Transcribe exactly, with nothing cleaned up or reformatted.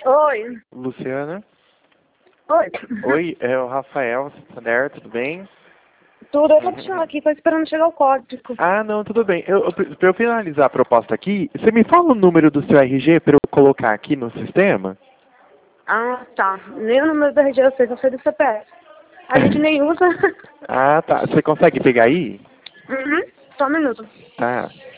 Oi. Luciana? Oi. Oi, é o Rafael Santander, tudo bem? Tudo, eu tô deixando aqui, tô esperando chegar o código. Ah, não, tudo bem. Eu, eu, pra eu finalizar a proposta aqui, você me fala o número do seu R G para eu colocar aqui no sistema? Ah, tá. Nem o número do R G eu sei, eu sei do C P F. A gente nem usa. Ah, tá. Você consegue pegar aí? Uhum. Só um minuto. Tá.